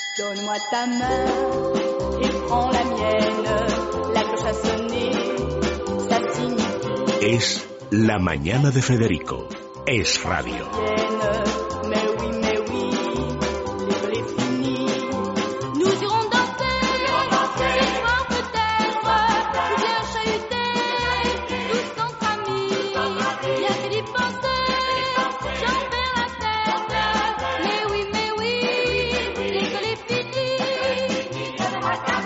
Donne-moi ta main et prends la mienne. La cloche a sonné, ça signifie. Es La Mañana de Federico. Es radio. Mais oui, l'école est finie. Nous irons danser, ce soir peut-être, ou bien chahuter, tous entre amis. Bien fait d'y penser, j'en perds la tête. Mais oui, l'école est finie. Donne-moi ta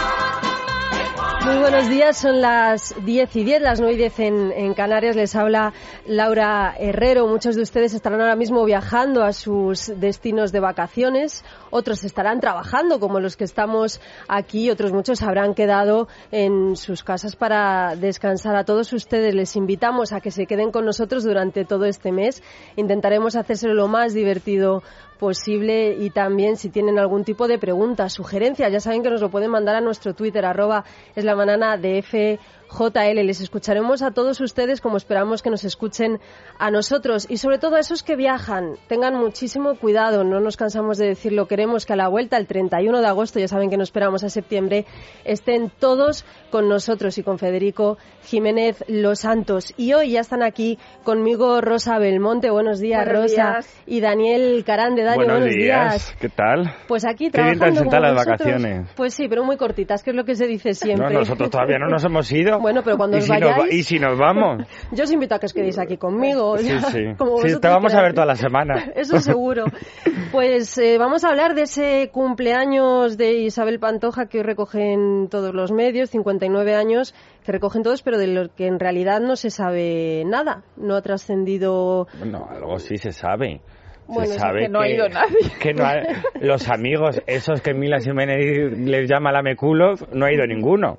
main. Muy buenos días, son las 10:10, las 9:10 en Canarias. Les habla Laura Herrero. Muchos de ustedes estarán ahora mismo viajando a sus destinos de vacaciones, otros estarán trabajando como los que estamos aquí, otros muchos habrán quedado en sus casas para descansar. A todos ustedes les invitamos a que se queden con nosotros durante todo este mes. Intentaremos hacérselo lo más divertido posible y también si tienen algún tipo de pregunta, sugerencia, ya saben que nos lo pueden mandar a nuestro Twitter, @eslamanana_de_FJL. Les escucharemos a todos ustedes como esperamos que nos escuchen a nosotros y sobre todo a esos que viajan. Tengan muchísimo cuidado, no nos cansamos de decirlo, queremos que a la vuelta, el 31 de agosto, ya saben que no esperamos a septiembre, estén todos con nosotros y con Federico Jiménez Los Santos. Y hoy ya están aquí conmigo Rosa Belmonte, buenos días, buenos Rosa, días. Y Daniel Carán de Dario, buenos días. ¿Qué tal? Pues aquí Qué bien trabajando te han sentado como las vosotros. vacaciones. Pues sí, pero muy cortitas, que es lo que se dice siempre. No, nosotros todavía no nos hemos ido. Bueno, pero cuando ¿Y os si vayáis... ¿Y si nos vamos? Yo os invito a que os quedéis aquí conmigo. Sí, sí. Como Sí, vosotros te vamos a ver queráis. toda la semana. Eso seguro. Pues vamos a hablar de ese cumpleaños de Isabel Pantoja que hoy recogen todos los medios, 59 años, que recogen todos, pero de lo que en realidad no se sabe nada. No ha trascendido... Bueno, algo sí se sabe. Bueno, se sabe que no ha ido nadie. Que no los amigos, esos que Mila Jiménez les llama lameculos, no ha ido ninguno.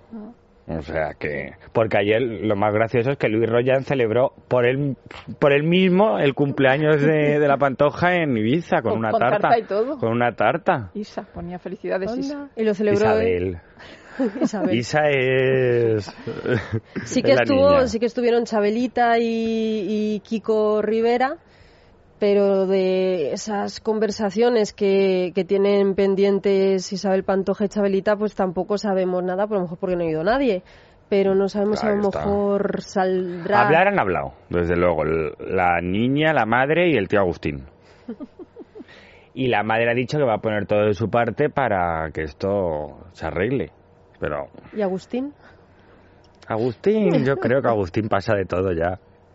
O sea que... Porque ayer lo más gracioso es que Luis Royan celebró por él mismo el cumpleaños de la Pantoja en Ibiza con una tarta. Tarta y todo. Con una tarta. Isa, ponía felicidades Isa. Y lo celebró Isabel. Isabel. Isa es... Sí que es la niña. sí que estuvieron Chabelita y Kiko Rivera, pero de esas conversaciones que tienen pendientes Isabel Pantoja y Chabelita, pues tampoco sabemos nada, por lo mejor porque no ha ido nadie. Pero no sabemos si a lo mejor saldrá... Hablar han hablado, desde luego. La niña, la madre y el tío Agustín. Y la madre ha dicho que va a poner todo de su parte para que esto se arregle. Pero... ¿Y Agustín? Agustín, yo creo que Agustín pasa de todo ya.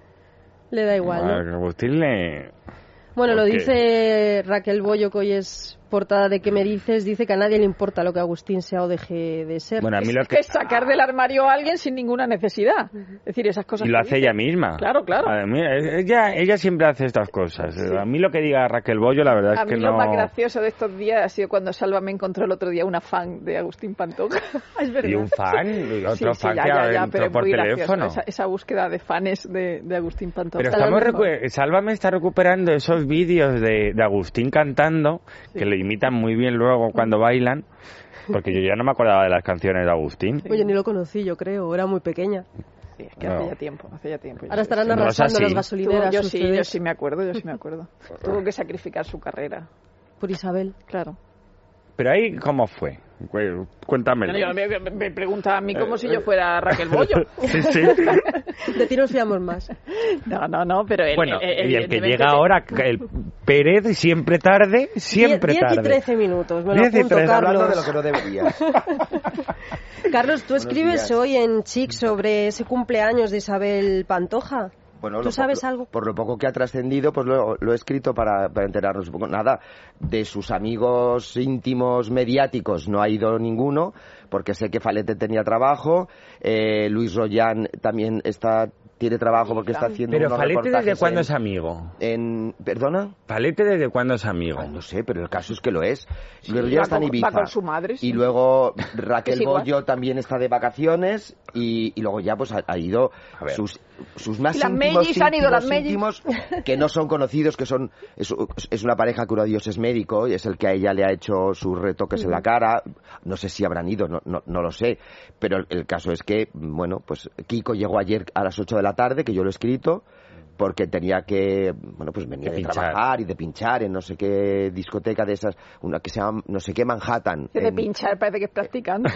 Le da igual, ¿no? A Agustín le... Bueno, lo Porque- dice Raquel Bollo, que hoy es portada de ¿Qué me dices? Dice que a nadie le importa lo que Agustín sea o deje de ser. Bueno, a mí lo Es que es sacar del armario a alguien sin ninguna necesidad. Es decir, esas cosas Y lo que hace dice. ella misma. Claro, claro. A mí, ella siempre hace estas cosas. Sí. A mí lo que diga Raquel Bollo, la verdad A es que mí no... lo más gracioso de estos días ha sido cuando Salva me encontró el otro día una fan de Agustín Pantoja. Es verdad. Y un fan, y otro Sí, fan ya, que ya, entró pero por muy gracioso, teléfono. esa búsqueda de fans de Agustín Pantoja. Pero Está estamos lo mismo. Sálvame está recuperando esos vídeos de Agustín cantando, que le imitan muy bien luego cuando bailan, porque yo ya no me acordaba de las canciones de Agustín. Oye, ni lo conocí, yo creo, era muy pequeña. Sí, es que No. hace ya tiempo. Ahora estarán sí. arrasando Rosa, las sí. gasolineras. Yo sus sí, CDs yo sí me acuerdo. Tuvo que sacrificar su carrera, por Isabel. claro. Pero ahí, ¿cómo fue? Cuéntamelo. Bueno, me pregunta a mí como si yo fuera Raquel Bollo. Sí, sí. De ti nos fiamos más. No, pero él, Bueno, y el que evidentemente llega ahora, el Pérez, siempre tarde, 10 y tarde. 13 minutos, me lo 10 y apunto, 13. Carlos. Hablando de lo que no deberías. Carlos, tú escribes días. hoy en Chic sobre ese cumpleaños de Isabel Pantoja. Bueno, ¿Tú sabes algo? Por lo poco que ha trascendido, pues lo he escrito para enterarnos un poco. Nada, de sus amigos íntimos mediáticos no ha ido ninguno, porque sé que Falete tenía trabajo, Luis Royan también tiene trabajo porque está haciendo Pero unos Falete, ¿desde reportajes cuándo es amigo? ¿Perdona? Falete, ¿desde cuándo es amigo? No sé, pero el caso es que lo es. Sí, Luis Royan va está en con- Ibiza. va con su madre, sí. Y luego Raquel Es igual. Bollo también está de vacaciones y luego ya pues ha ido A ver. sus más Y las íntimos, Mellis han ido, las Mellis. íntimos, que no son conocidos, que es una pareja que uno de ellos es médico y es el que a ella le ha hecho sus retoques en la cara. No sé si habrán ido, no lo sé, pero el caso es que, bueno, pues Kiko llegó ayer a las 8 de la tarde, que yo lo he escrito, porque tenía que, bueno, pues venía de trabajar y de pinchar en no sé qué discoteca de esas, una que se llama no sé qué Manhattan. De pinchar parece que es practicante.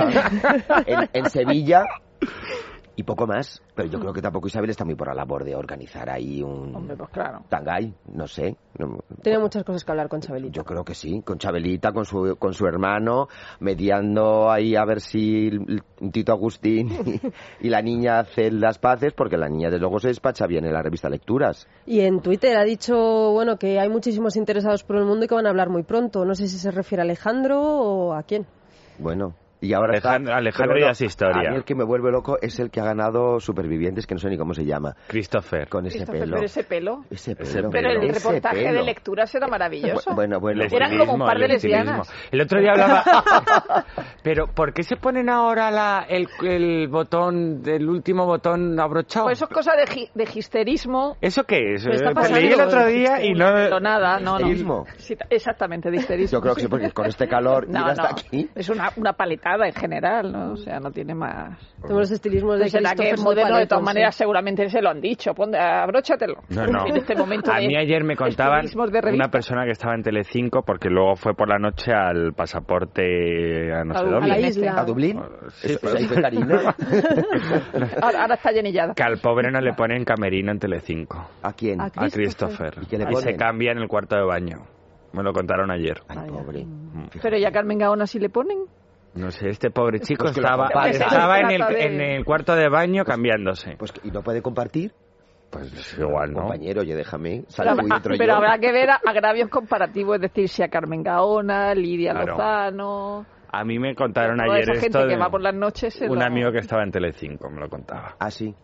En Sevilla. Y poco más, pero yo creo que tampoco Isabel está muy por la labor de organizar ahí un Hombre, pues claro. tangay, no sé. Tiene muchas cosas que hablar con Chabelita. Yo creo que sí, con Chabelita, con su hermano, mediando ahí a ver si Tito Agustín y la niña hacen las paces, porque la niña desde luego se despacha bien en la revista Lecturas. Y en Twitter ha dicho, bueno, que hay muchísimos interesados por el mundo y que van a hablar muy pronto. No sé si se refiere a Alejandro o a quién. Bueno... Y ahora Alejandro ya es historia. A mí el que me vuelve loco es el que ha ganado Supervivientes, que no sé ni cómo se llama. Christopher. Con ese pelo. Pero ese pelo. Pero el reportaje de Lecturas era maravilloso. Bueno. Eran como un par de lesbianas. El otro día hablaba... Pero, ¿por qué se ponen ahora el botón, el último botón abrochado? Pues eso es cosa de histerismo. ¿Eso qué es? Está Pues leí el otro día y no... Nada, no. ¿Histerismo? Sí, exactamente, de histerismo. Yo creo que sí, porque con este calor ir hasta aquí... Es una paletada en general, ¿no? O sea, no tiene más... Tenemos los estilismos de Será que es moderno, de todas maneras, seguramente se lo han dicho. Abróchatelo. No. En este momento a mí ayer me contaban de una persona que estaba en Telecinco, porque luego fue por la noche al pasaporte a no sé dónde. A la isla. ¿A Dublín? Sí, Ahí fue Karina. ahora está llenillada. Que al pobre no le ponen camerino en Telecinco. ¿A quién? ¿A A Christopher. ¿Y qué le Y ponen? se cambia en el cuarto de baño. Me lo contaron ayer. Ay, pobre. Pero ya Carmen Gaona sí le ponen. No sé, este pobre chico Pues que lo estaba compare. en el cuarto de baño cambiándose. Pues, ¿y no puede compartir? Pues igual, ¿no? Compañero, oye, déjame. Pero habrá que ver agravios comparativos, es decir, si a Carmen Gaona, Lidia Claro. Lozano... A mí me contaron toda ayer esa gente esto que va por las noches... un amigo que estaba en Telecinco me lo contaba. Ah, sí.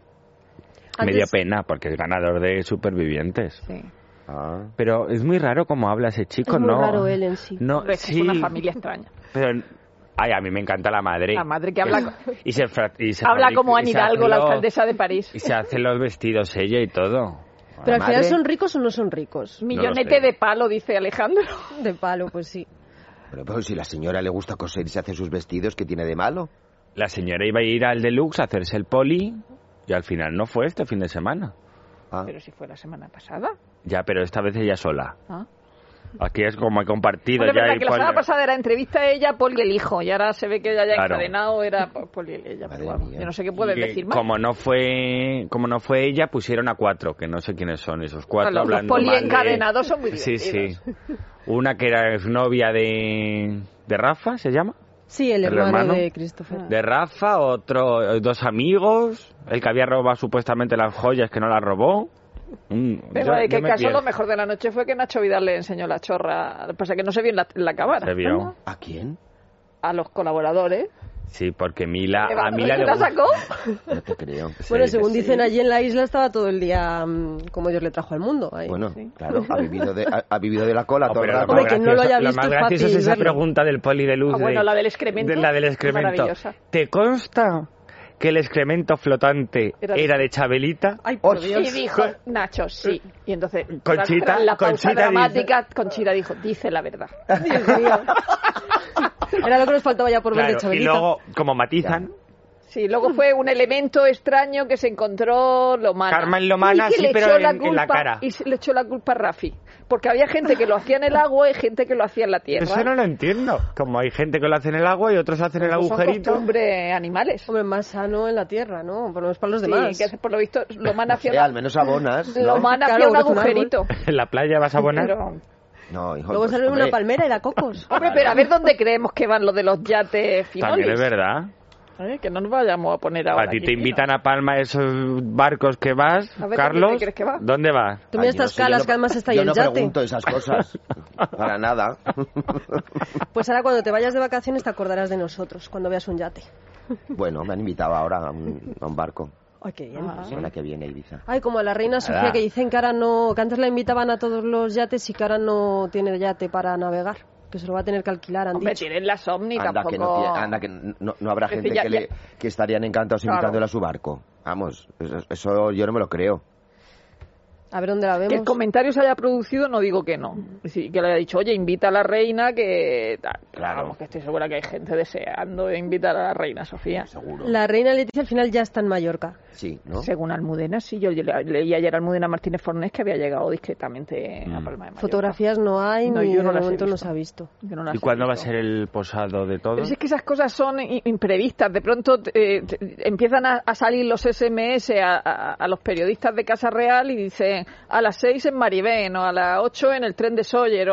Me dio pena porque es ganador de Supervivientes. Sí. Ah. Pero es muy raro cómo habla ese chico, Es muy ¿no? raro él en sí. No, Es sí, una familia extraña. pero a mí me encanta la madre. La madre que habla... Y se habla como Anne y se Hidalgo, hace la los- alcaldesa de París. Y se hace los vestidos ella y todo. Pero al La final madre- son ricos o no son ricos. Millonete sé. de palo, dice Alejandro. De palo, pues sí. Pero si la señora le gusta coser y se hace sus vestidos, ¿qué tiene de malo? La señora iba a ir al Deluxe a hacerse el poli y al final no fue este fin de semana. Ah. Pero si fue la semana pasada. Ya, pero esta vez ella sola. Ah. Aquí es como he compartido Bueno, ya verdad hay que la semana pasada era entrevista a ella, Poli el hijo, y ahora se ve que ella ya Claro. encadenado era Poli ella. Madre Pero vamos, mía. yo no sé qué puedes Y decir más. como no fue ella, pusieron a 4, que no sé quiénes son esos 4 Los hablando Poli mal de- encadenados son muy Sí, divertidos. sí. Una que era novia de Rafa, ¿se llama? Sí, el ¿El hermano hermano? de Christopher. De Rafa, dos amigos, el que había robado supuestamente las joyas que no las robó. Pero en qué me caso pierdo. lo mejor de la noche fue que Nacho Vidal le enseñó la chorra. Lo que pasa es que no se vio en la cámara. Se vio. ¿A quién? A los colaboradores. Sí, porque a Mila ¿Se le la gusta. sacó? No te creo. Bueno, Sí, según sí. dicen allí en la isla estaba todo el día como Dios le trajo al mundo. Ahí. Bueno, Sí. claro, ha vivido de la cola Oh, todo el pero lo rato. Hombre, que no lo haya lo visto más es gracioso es fácil esa verlo. pregunta del poli de luz. Ah, bueno, la del excremento. La del excremento. Maravillosa. ¿Te consta que el excremento flotante Era era de- de Chabelita? Ay, por Och. Dios. Y dijo Nacho, sí. Y entonces, Conchita- tras la pausa Conchita dramática, Conchita dijo, dice la verdad. Dios mío. Era lo que nos faltaba ya por ver de Claro, y Chabelita. luego, como matizan, Sí, luego fue un elemento extraño que se encontró Lomana. Carmen Lomana, Y que sí, le pero echó en la cara. Y se le echó la culpa a Rafi. Porque había gente que lo hacía en el agua y gente que lo hacía en la tierra. eso no lo entiendo. Como hay gente que lo hace en el agua y otros hacen el Pues son agujerito. costumbres animales. Hombre, más sano en la tierra, ¿no? Por lo menos para los Sí, demás. que por lo visto Lomana hacía Al menos abonas, ¿no? Lomana Claro, hacía un es un árbol. agujerito. En la playa vas a abonar. Pero, No, hijo, Luego pues, sale hombre, una palmera y da cocos. hombre, pero a ver dónde creemos que van los de los yates finolis. También es verdad. Que no nos vayamos a poner ahora. A ti aquí, te invitan a Palma esos barcos que vas, A ver, Carlos. ¿dónde crees que va? ¿Dónde vas? Tú mira Ay, yo estas no sé, yo calas no- que además está ahí yo el no yate. pregunto esas cosas. Para nada. Pues ahora cuando te vayas de vacaciones te acordarás de nosotros, cuando veas un yate. Bueno, me han invitado ahora a un barco. Ay, qué bien. La semana que viene a Ibiza. Ay, como a la reina Sofía, Nada. que dicen que ahora no, que antes la invitaban a todos los yates y que ahora no tiene yate para navegar, que se lo va a tener que alquilar, han Hombre, dicho. tienen la Somni Anda tampoco. que, anda que no habrá Es gente decir, ya- que estarían encantados Claro. invitándola a su barco. Vamos, eso yo no me lo creo. A ver dónde la vemos. Que el comentario se haya producido, no digo que no. Es decir, que le haya dicho, oye, invita a la reina, que... Claro. Vamos, que estoy segura que hay gente deseando invitar a la reina Sofía. Seguro. La reina Leticia al final ya está en Mallorca. Sí, ¿no? Según Almudena, sí. Yo leí ayer a Almudena Martínez Fornés que había llegado discretamente a Palma de Mallorca. Fotografías no hay, No, ni yo no de las he momento no visto. se ha visto. Yo no las ¿Y he cuándo va a visto. ser el posado de todo? Pero si es que esas cosas son imprevistas. De pronto empiezan a salir los SMS a los periodistas de Casa Real y dicen a las 6 en Maribén, o a las 8 en el tren de Sóller,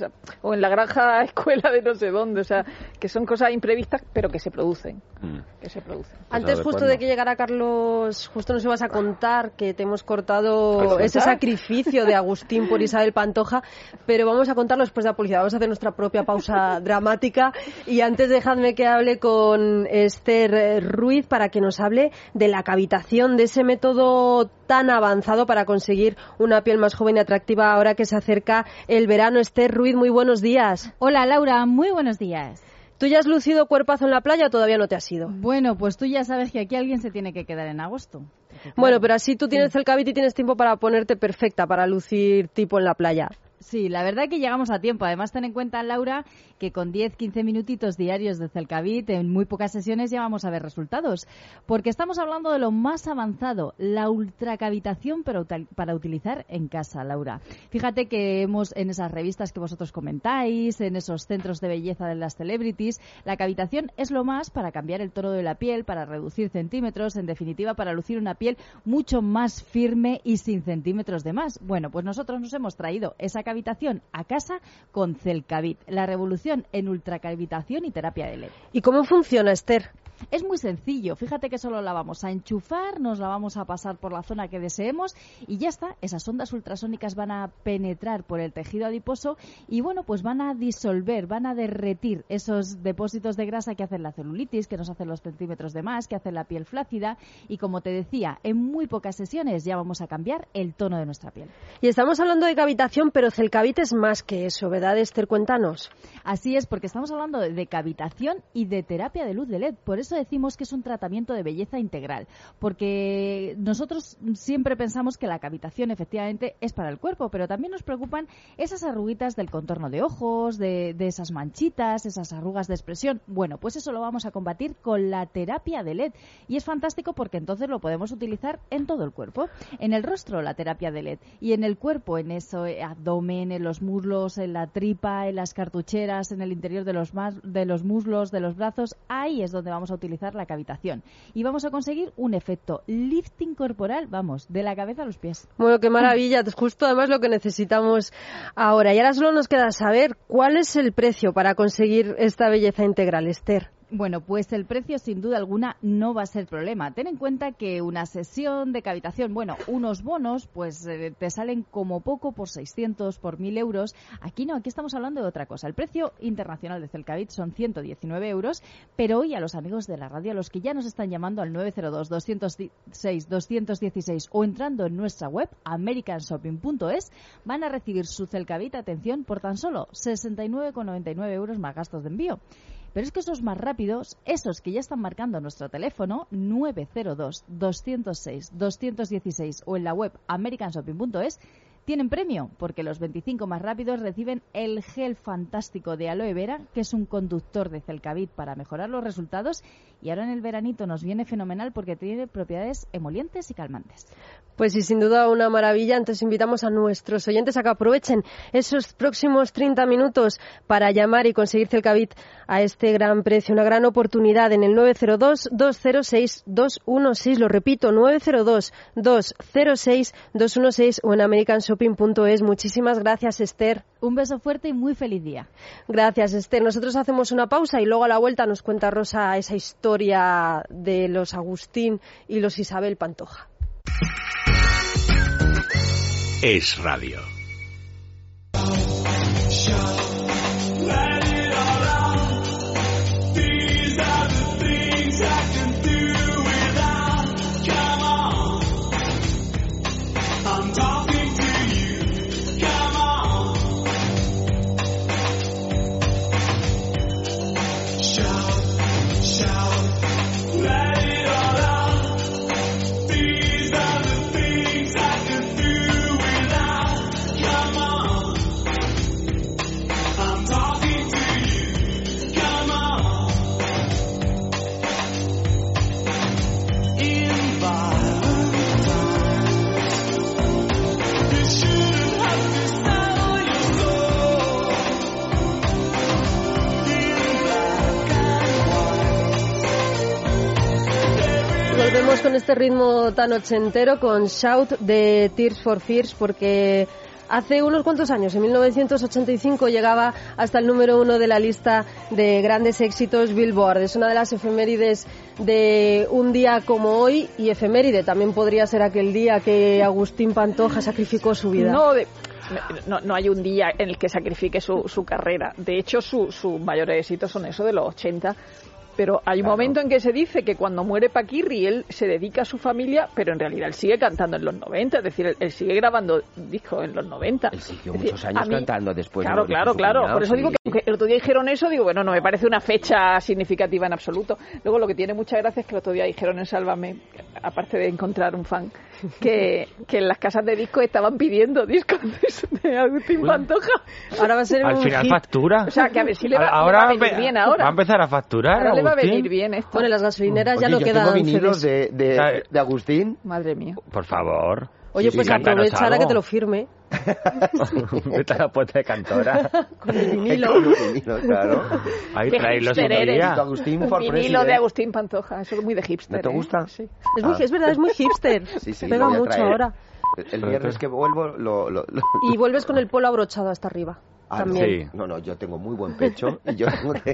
o en la granja escuela de no sé dónde. O sea, que son cosas imprevistas, pero que se producen. Que se producen. Antes ¿de justo cuándo? de que llegara Carlos, justo nos ibas a contar que te hemos cortado ¿Vas a ese contar? sacrificio de Agustín por Isabel Pantoja, pero vamos a contarlo después de la publicidad. Vamos a hacer nuestra propia pausa dramática y antes dejadme que hable con Esther Ruiz para que nos hable de la cavitación, de ese método tan avanzado para conseguir una piel más joven y atractiva ahora que se acerca el verano. Esther Ruiz, muy buenos días. Hola Laura, muy buenos días. ¿Tú ya has lucido cuerpazo en la playa o todavía no te has ido? Bueno, pues tú ya sabes que aquí alguien se tiene que quedar en agosto. Porque, Bueno, claro, pero así tú tienes el cabello y tienes tiempo para ponerte perfecta, para lucir tipo en la playa. Sí, la verdad que llegamos a tiempo. Además, ten en cuenta, Laura, que con 10-15 minutitos diarios de Celcavit, en muy pocas sesiones ya vamos a ver resultados. Porque estamos hablando de lo más avanzado, la ultracavitación para utilizar en casa, Laura. Fíjate que hemos, en esas revistas que vosotros comentáis, en esos centros de belleza de las celebrities, la cavitación es lo más para cambiar el tono de la piel, para reducir centímetros, en definitiva, para lucir una piel mucho más firme y sin centímetros de más. Bueno, pues nosotros nos hemos traído esa cavitación a casa con Celcavit, la revolución en ultracavitación y terapia de LED. ¿Y cómo funciona, Esther? Es muy sencillo, fíjate que solo la vamos a enchufar, nos la vamos a pasar por la zona que deseemos y ya está, esas ondas ultrasónicas van a penetrar por el tejido adiposo y bueno, pues van a disolver, van a derretir esos depósitos de grasa que hacen la celulitis, que nos hacen los centímetros de más, que hacen la piel flácida y como te decía, en muy pocas sesiones ya vamos a cambiar el tono de nuestra piel. Y estamos hablando de cavitación, pero Celcavit es más que eso, ¿verdad, Esther? Cuéntanos. Así es, porque estamos hablando de cavitación y de terapia de luz de LED. Por eso decimos que es un tratamiento de belleza integral, porque nosotros siempre pensamos que la cavitación efectivamente es para el cuerpo, pero también nos preocupan esas arruguitas del contorno de ojos, de esas manchitas, esas arrugas de expresión. Bueno, pues eso lo vamos a combatir con la terapia de LED y es fantástico porque entonces lo podemos utilizar en todo el cuerpo. En el rostro la terapia de LED y en el cuerpo, en eso abdomen, en los muslos, en la tripa, en las cartucheras, en el interior de los muslos, de los brazos, ahí es donde vamos a utilizar la cavitación y vamos a conseguir un efecto lifting corporal, vamos, de la cabeza a los pies. Bueno, qué maravilla, es justo además lo que necesitamos ahora. Y ahora solo nos queda saber cuál es el precio para conseguir esta belleza integral, Esther. Bueno, pues el precio sin duda alguna no va a ser problema. Ten en cuenta que una sesión de cavitación, bueno, unos bonos, pues te salen como poco por 600, por 1.000 euros. Aquí no, aquí estamos hablando de otra cosa. El precio internacional de Celcavit son 119 euros, pero hoy a los amigos de la radio, a los que ya nos están llamando al 902-206-216 o entrando en nuestra web, americanshopping.es, van a recibir su Celcavit, atención, por tan solo 69,99 euros más gastos de envío. Pero es que esos más rápidos, esos que ya están marcando nuestro teléfono 902-206-216 o en la web americanshopping.es, tienen premio, porque los 25 más rápidos reciben el gel fantástico de aloe vera, que es un conductor de Celcavit para mejorar los resultados, y ahora en el veranito nos viene fenomenal porque tiene propiedades emolientes y calmantes. Pues sí, sin duda una maravilla. Entonces invitamos a nuestros oyentes a que aprovechen esos próximos 30 minutos para llamar y conseguir Celcavit a este gran precio, una gran oportunidad en el 902-206-216. Lo repito, 902-206-216 o en americanshopping.es. Muchísimas gracias, Esther. Un beso fuerte y muy feliz día. Gracias, Esther. Nosotros hacemos una pausa y luego a la vuelta nos cuenta Rosa esa historia de los Agustín y los Isabel Pantoja. Es Radio. These are the things I can do. volvemos con este ritmo tan ochentero, con Shout de Tears for Fears, porque hace unos cuantos años, en 1985, llegaba hasta el número 1 de la lista de grandes éxitos Billboard. Es una de las efemérides de un día como hoy, y efeméride también podría ser aquel día que Agustín Pantoja sacrificó su vida. No hay un día en el que sacrifique su carrera. De hecho, sus mayores éxitos son eso de los 80. Pero hay un momento en que se dice que cuando muere Paquirri él se dedica a su familia, pero en realidad él sigue cantando en los 90, es decir, él sigue grabando discos en los 90. Él siguió muchos años cantando después. Claro. Por eso digo que el otro día dijeron eso, digo, bueno, no me parece una fecha significativa en absoluto. Luego lo que tiene mucha gracia es que el otro día dijeron en Sálvame, aparte de encontrar un fan, que en las casas de discos estaban pidiendo discos de Agustín Pantoja. Ahora va a ser al un final hit. factura. O sea, que a ver si le va a venir bien ahora. Va a empezar a facturar. Ahora le va a Agustín. venir bien esto. Bueno, en las gasolineras ya Oye, no yo quedan tengo vinilos CDs. de Agustín. Madre mía. Por favor. Oye, Sí, pues sí, cántanos aprovecha ahora algo. que te lo firme. Vete a la puerta de Cantora. Con el vinilo. Con los vinilos, claro. Ahí Qué traílos hipster un eres. día. Agustín Un for vinilo president. de Agustín Pantoja, eso es muy de hipster. ¿No te gusta? Sí. Es verdad, es muy hipster. Sí, Pega lo voy a mucho traer. ahora. El viernes que vuelvo lo... Y vuelves con el polo abrochado hasta arriba. Ah, no. También. Sí. No, yo tengo muy buen pecho y yo tengo que...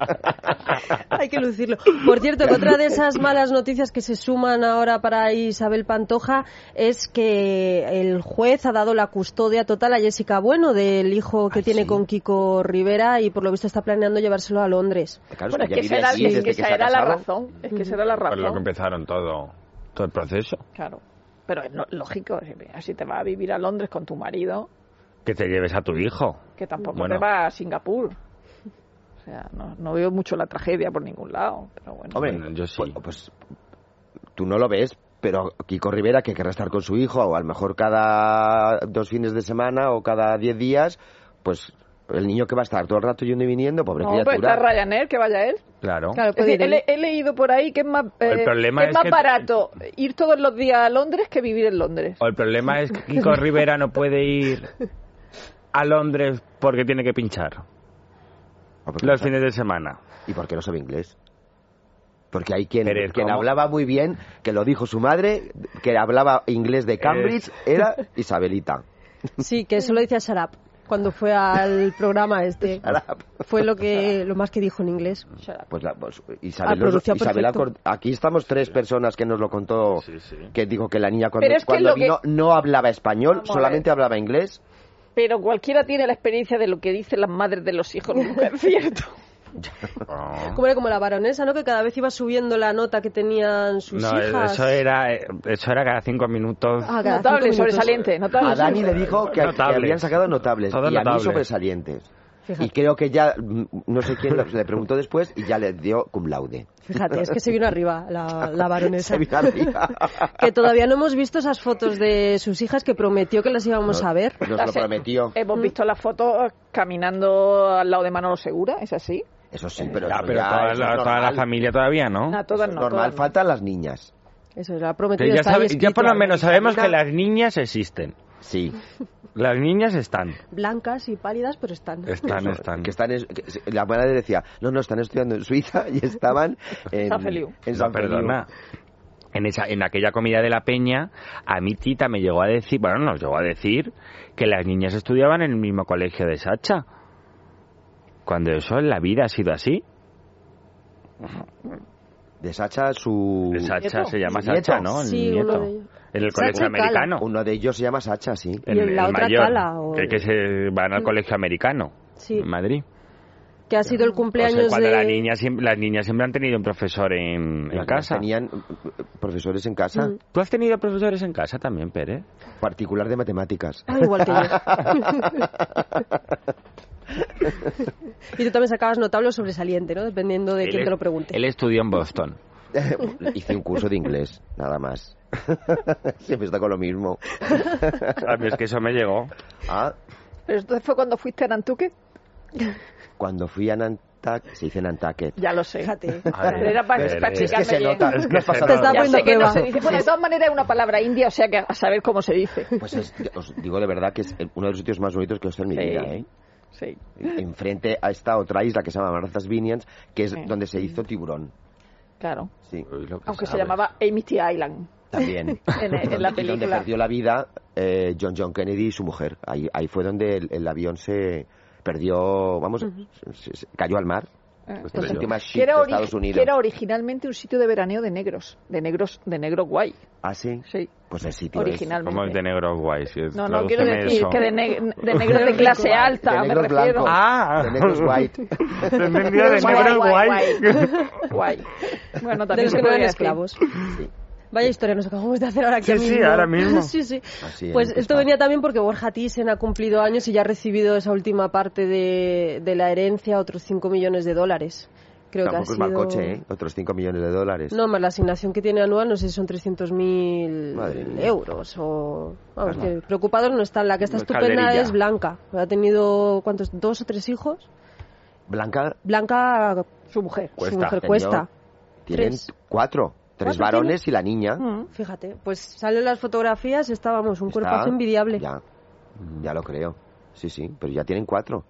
Hay que lucirlo. Por cierto, que otra de esas malas noticias que se suman ahora para Isabel Pantoja es que el juez ha dado la custodia total a Jessica Bueno del hijo que tiene sí. con Kiko Rivera, y por lo visto está planeando llevárselo a Londres. Claro, Bueno, que es que vive esa aquí desde que esa se ha era la casado. razón. Es que esa era la Por lo que razón. empezaron todo el proceso. Claro. Pero es lógico, si te vas a vivir a Londres con tu marido, Que te lleves a tu hijo. que tampoco Bueno. te vas a Singapur. O sea, no veo mucho la tragedia por ningún lado. Pero bueno. Hombre, Bueno, yo sí. pues tú no lo ves, pero Kiko Rivera, que querrá estar con su hijo, o a lo mejor cada 2 fines de semana o cada 10 días, pues el niño que va a estar todo el rato yendo y viniendo, pobre No, pues criatura. está Ryanair, que vaya él. Claro. Claro, Es puede decir, ir él. he leído por ahí que es más, El problema que es es más que- barato ir todos los días a Londres que vivir en Londres. O el problema es que Kiko Rivera no puede ir a Londres porque tiene que pinchar ¿O por qué los no fines de semana. ¿Y por qué no sabe inglés? Porque hay quien Pero ¿cómo? hablaba muy bien, que lo dijo su madre, que hablaba inglés de Cambridge, era Isabelita. Sí, que eso lo decía Sharap cuando fue al programa este. Fue lo más que dijo en inglés. Pues Isabel, pronunciado Isabel perfecto. aquí estamos 3 personas que nos lo contó, Sí, sí. que dijo que la niña Pero es que cuando lo que- vino no hablaba español, Vamos a solamente ver. hablaba inglés. Pero cualquiera tiene la experiencia de lo que dicen las madres de los hijos, nunca es cierto. Oh. Como era como la baronesa, ¿no? Que cada vez iba subiendo la nota que tenían sus No, hijas. eso era cada 5 minutos. Ah, cada 5 Notable, minutos. sobresaliente, notable. A Dani le dijo que Notables. habían sacado notables Todo y a mí notable. sobresalientes. Fíjate. Y creo que ya, no sé quién le preguntó después y ya le dio cum laude. Fíjate, es que se vino arriba la baronesa. Se vino arriba. Que todavía no hemos visto esas fotos de sus hijas que prometió que las íbamos a ver. Nos lo prometió. Hemos visto las fotos caminando al lado de Manolo Segura, ¿es así? Eso sí, pero, Ya, eso pero ya toda es la normal. familia todavía, ¿no? A todas Eso es no. normal, todas no. faltan las niñas. Eso, la ha Que prometido. ya, está ahí ya escrito. por lo menos sabemos que las niñas existen. Sí. Las niñas están. Blancas y pálidas, pero están. Están. Que la madre decía, no, están estudiando en Suiza y estaban en San Feliu. En No, San Feliu. perdona. En aquella comida de la Peña, a mi tita me llegó a decir, bueno, nos llegó a decir que las niñas estudiaban en el mismo colegio de Sacha. Cuando eso en la vida ha sido así. De Sacha, su... De Sacha ¿Nieto? se llama Su nieto. Sacha, ¿no? El Sí, nieto. uno de ellos. En el Sacha colegio y Cala. americano. Uno de ellos se llama Sacha, sí. Y la otra mayor, Cala, o- que se van al colegio americano Sí. en Madrid. Que ha sido el O cumpleaños sea, cuando de... las niñas siempre han tenido un profesor en Las casa. Tenían profesores en casa, Mm. ¿Tú has tenido profesores en casa también, Pérez? particular de matemáticas. Ah, igual que yo. Y tú también sacabas notable o sobresaliente, ¿no? Dependiendo de quién te lo pregunte. Él estudió en Boston. Hice un curso de inglés, nada más. Siempre está con lo mismo. A mí es que eso me llegó. Ah, Pero entonces fue cuando fuiste a Nantucket. cuando fui a Nantucket, se dice Nantucket. Ya lo sé. Fíjate. Pero era para Es que explicarme se bien. nota, Es que no pasa se Te está nada. Ya poniendo sé que no prueba. se dice. Bueno, de todas maneras es una palabra india, o sea que a saber cómo se dice. Pues os digo de verdad que es uno de los sitios más bonitos que he visto en mi Sí. vida, ¿eh? Sí. Enfrente a esta otra isla que se llama Martha's Vineyard, que es Sí. donde se hizo Tiburón. Claro. Sí. Uy, lo que Aunque se sabes. llamaba Amity Island. También. En la Donde película. perdió la vida John Kennedy y su mujer. Ahí fue donde el avión se perdió, vamos, se cayó al mar. Las Estrelló. últimas Que ship era, de Estados Unidos. que era originalmente un sitio de veraneo de negros guay. ¿Ah, sí? Sí, Pues el sitio originalmente. ¿Cómo es de negros guays? No, no quiero Tradúceme decir eso. que de negros de clase alta, de me negros refiero. blancos. Ah, De negros white. Te he entendido de negros guay. Guay. Bueno, De también los se que no puede eran decir. esclavos. Vaya historia nos acabamos de hacer ahora aquí Sí, sí, mismo. ahora mismo. Sí, sí. Así es, Pues pues esto va. venía también porque Borja Thyssen ha cumplido años y ya ha recibido esa última parte de la herencia, otros 5 millones de dólares. Creo Tampoco que es ha mal sido... coche, ¿eh? Otros 5 millones de dólares. No, más la asignación que tiene anual, no sé si son Madre 300.000 mía. euros o... Vamos, que preocupados no están. La que está No es estupenda calderilla. es Blanca. Ha tenido, ¿cuántos? 2 o 3 hijos. Blanca Blanca, Su mujer. su Cuesta. mujer, Señor. cuesta. tienen 4. 3 ¿Cuatro varones y la niña. Fíjate, pues salen las fotografías, estábamos, un Está- cuerpazo envidiable. Ya lo creo. Sí, sí, pero ya tienen 4.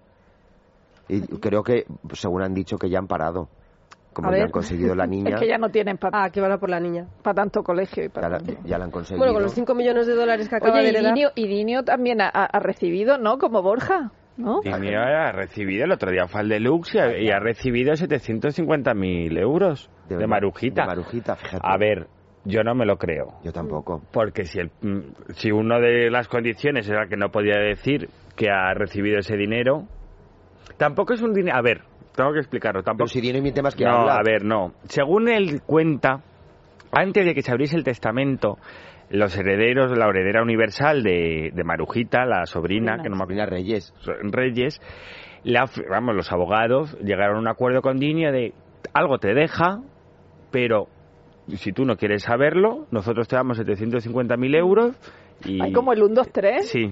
Y creo que, según han dicho, que ya han parado. Como A ya ver. han conseguido la niña, Es que ya no tienen para Ah, que van a por la niña. tanto colegio y ya, para la, tanto. ya la han conseguido. Bueno, con los 5 millones de dólares que acaba Oye, de y heredar... Dinio también ha recibido, ¿no? Como Borja, ¿no? Y mira, ha recibido, el otro día fue al Deluxe y ha recibido 750.000 euros de Marujita. De Marujita, fíjate. A ver, yo no me lo creo. Yo tampoco. Porque si una de las condiciones era que no podía decir que ha recibido ese dinero, tampoco es un dinero... A ver, tengo que explicarlo. Tampoco... Pero si tiene mil temas que No, hablar. a ver, no. Según él cuenta, antes de que se abriese el testamento, los herederos, la heredera universal de Marujita, la sobrina, que no me acuerdo, Sabrina Reyes. Reyes, los abogados llegaron a un acuerdo con Dinio de algo te deja, pero si tú no quieres saberlo, nosotros te damos 750.000 euros y... Hay como el 1, 2, 3. Sí,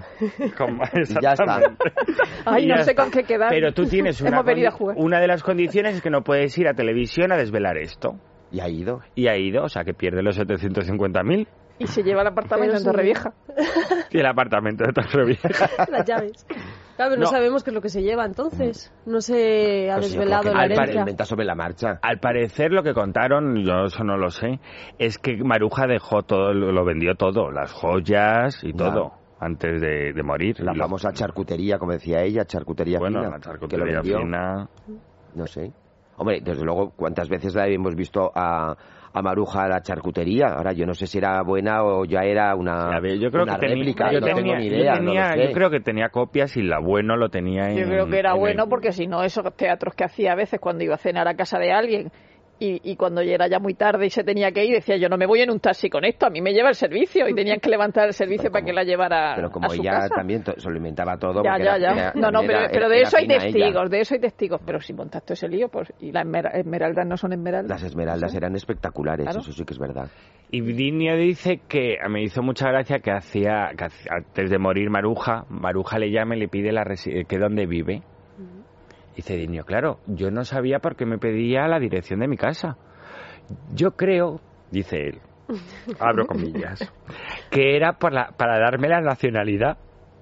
Y ya está. Ay, Y no ya sé está. con qué quedar. Pero tú tienes Hemos venido a jugar. una de las condiciones es que no puedes ir a televisión a desvelar esto. Y ha ido. Y ha ido, o sea que pierde los 750.000 Y se lleva el apartamento Pero en sí. Torrevieja. y el apartamento de Torrevieja. Las llaves. Claro, pero no No. sabemos qué es lo que se lleva entonces. No se ha Pues yo creo desvelado que la al pare- herencia. inventa sobre la marcha. Al parecer lo que contaron, yo eso no lo sé, es que Maruja dejó todo, lo vendió todo, las joyas y Ya. todo, antes de morir. La Y lo- famosa charcutería, como decía ella, charcutería Bueno, fina. la que lo charcutería vendió. fina. No sé. Hombre, desde luego, ¿cuántas veces la hemos visto a Maruja a la charcutería? Ahora, yo no sé si era buena o ya era una, A ver, yo creo una que réplica, yo no tengo tenía- ni yo idea, tenía- no lo sé. yo creo que tenía copias y la bueno lo tenía en... Yo creo que era en bueno el- porque si no, esos teatros que hacía a veces cuando iba a cenar a casa de alguien y cuando ya era ya muy tarde y se tenía que ir, decía yo no me voy en un taxi con esto, a mí me lleva el servicio y tenían que levantar el servicio Pero para como- que la llevara Pero como a su ella casa. también se lo inventaba todo. Ya, porque ya, era- ya. era- No, no, también pero era de eso hay fina ella. testigos, de eso hay testigos. Pero si montaste ese lío, pues y las esmeraldas no son esmeraldas. Las esmeraldas Sí. eran espectaculares, Claro. eso sí que es verdad. Y Dinio dice que me hizo mucha gracia que antes de morir Maruja le llama y le pide que dónde vive. Dice Dinio, claro, yo no sabía por qué me pedía la dirección de mi casa. Yo creo, dice él, abro comillas, que era para darme la nacionalidad.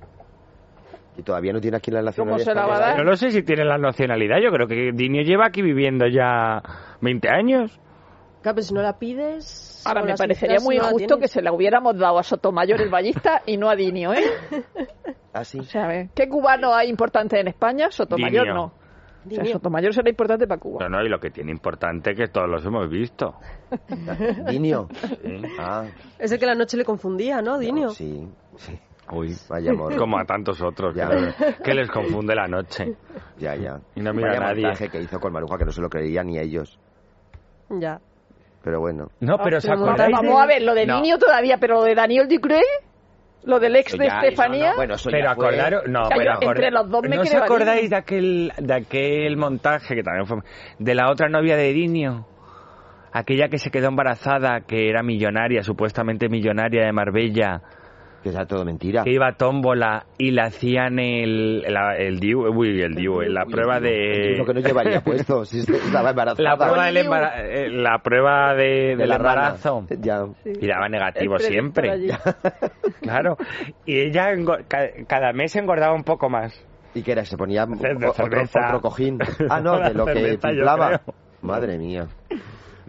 Y todavía no tiene aquí la nacionalidad. ¿Cómo se la va a española. dar? No lo sé si tiene la nacionalidad, yo creo que Dinio lleva aquí viviendo ya 20 años. Claro, pero si no la pides... Ahora o me la parecería solicitas, muy no la injusto que tienes. se la hubiéramos dado a Sotomayor el ballista y no a Dinio, ¿eh? Ah, sí. O sea, a ver, ¿qué cubano hay importante en España? Sotomayor Dinio. no. O sea, Dinio. Sotomayor será importante para Cuba. No, y lo que tiene importante que todos los hemos visto. Dinio. Sí. Ah, Es el que la noche le confundía, ¿no, Dinio? sí, sí. Uy, Vaya amor. como a tantos otros, Ya. que les confunde la noche. Ya, ya. Y no mira Vaya a nadie. montaje que hizo con Maruja que no se lo creían ni ellos. Ya. Pero bueno. No, pero ¿os pero acordáis? Vamos a ver, lo de No. Dinio todavía, pero lo de Daniel Ducré, lo del ex de Eso ya, Estefanía. eso no. Bueno, eso Pero ya fue. acordaros, no, O sea, pero yo entre los dos me ¿no os creo a acordáis Dinio? de aquel montaje que también fue de la otra novia de Dinio? Aquella que se quedó embarazada, que era millonaria, supuestamente millonaria de Marbella, Que era todo mentira. que iba a tómbola y le hacían la prueba de Lo que no llevaría puesto si estaba embarazada. la prueba del la prueba del De la rana. embarazo. Ya. Y daba negativo El predictor siempre. allí. Claro. Y ella cada mes engordaba un poco más. ¿Y qué era? ¿Se ponía De otro cerveza. cojín? Ah, no, de lo que Cerveza, yo inflaba. creo. Madre mía.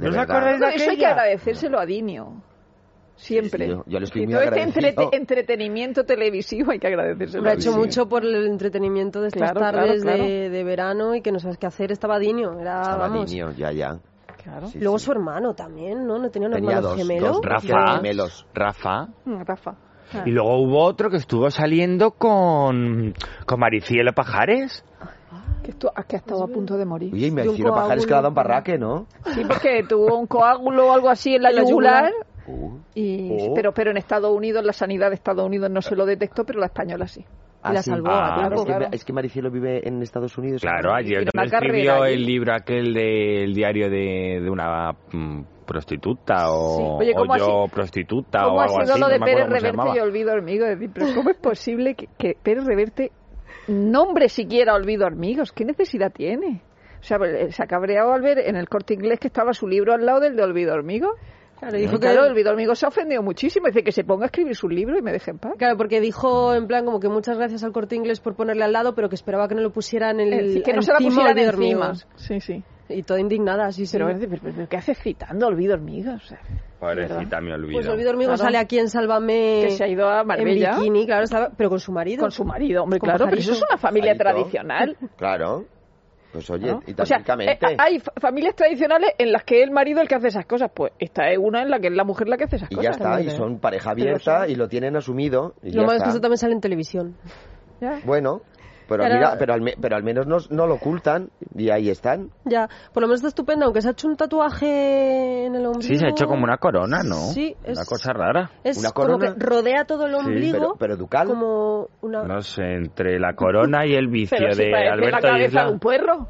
de ¿No os verdad. acordáis de Eso hay que aquella? agradecérselo a Dinio. Siempre. Sí, yo le estoy Y muy todo agradecido. entretenimiento televisivo hay que agradecérselo. Lo ha a hecho Dinio. mucho por el entretenimiento de estas Claro, tardes claro. De verano y que no sabes qué hacer. Estaba Dinio, era, vamos. Sabadinho, ya. Claro. Sí, Luego sí. su hermano también, ¿no? ¿No tenía un Tenía hermano dos gemelo? Rafa. gemelos. Rafa. Rafa. Ah. Y luego hubo otro que estuvo saliendo con Maricielo Pajares. Que ha estado a punto de morir. Oye, y me Y un hicieron Pajares que le ha dado un coágulo. parraque, ¿no? Sí, porque tuvo un coágulo o algo así en la La yugular. yugular. Pero en Estados Unidos, la sanidad de Estados Unidos no se lo detectó, pero la española sí. Y la sí. salvó a Claro, tiempo. claro. es que Maricielo vive en Estados Unidos. Claro, ayer Tiene donde una escribió carrera allí. el libro aquel del diario de una prostituta o, Sí. Oye, ¿cómo o yo ha si- prostituta ¿Cómo o ha algo sido así, lo no de me Pérez acuerdo cómo se Reverte llamaba. y Olvido Hormigos? Es decir, pero ¿cómo es posible que Pérez Reverte nombre siquiera Olvido Hormigos? ¿Qué necesidad tiene? O sea, se ha cabreado al ver en el Corte Inglés que estaba su libro al lado del de Olvido Hormigos. Claro, Dijo que Olvido Hormigos se ha ofendido muchísimo. Dice que se ponga a escribir su libro y me deje en paz. Claro, porque dijo en plan como que muchas gracias al Corte Inglés por ponerle al lado, pero que esperaba que no lo pusieran Que no se la pusieran Olvido encima. Hormigos. Sí, sí. Y toda indignada, sí, sí. Pero ¿qué hace citando Olvido Hormigos? O sea, Pobrecita, me olvido. Pues Olvido Hormigos Claro. sale aquí en Sálvame Que se ha ido a Marbella. en bikini, claro, pero con su marido. con su marido, hombre, Con claro. Pero pajarito. eso es una familia Pajarito. tradicional. Claro. Pues oye, ¿no? y O sea, tácticamente. hay familias tradicionales en las que es el marido el que hace esas cosas. Pues esta es una en la que es la mujer la que hace esas Y cosas. ya está, y son pareja abierta y lo tienen asumido. Y Lo ya malo es que está. eso también sale en televisión. Ya. Bueno, pero Pero- mira, pero al menos no lo ocultan y ahí están. Ya, por lo menos está estupendo, aunque se ha hecho un tatuaje en el ombligo. Sí, se ha hecho como una corona, ¿no? Sí, Una cosa rara. Es ¿Una como corona? que rodea todo el ombligo. Pero ducal. Como una... No sé, entre la corona y el vicio Pero si de parece la Alberto cabeza Isla. de un puerro.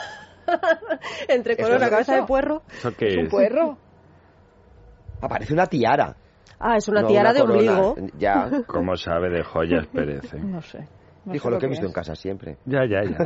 Entre ¿Esto corona, es cabeza eso? de puerro. ¿Eso qué Es un es? puerro. Aparece una tiara. Ah, es una no tiara una de corona. ombligo. Ya. ¿Cómo sabe de joyas Pérez? No sé. No Dijo sé lo que he qué visto es. en casa siempre. Ya.